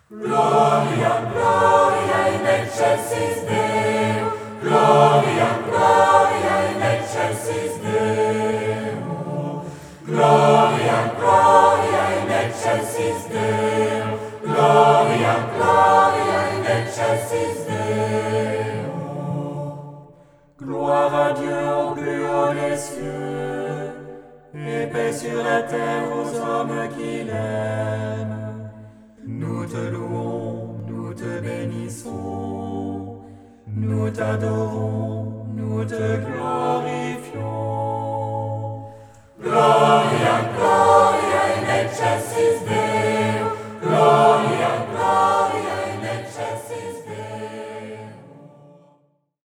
Gloria, Gloria in excelsis Deo, Gloria, Gloria in excelsis Deo, Gloria, Gloria in excelsis Deo, Gloria, Gloria in excelsis Deo. Gloire à Dieu au plus haut des cieux, et paix sur la terre aux hommes qu'il aime. Nous te louons, nous te bénissons, nous t'adorons, nous te glorifions.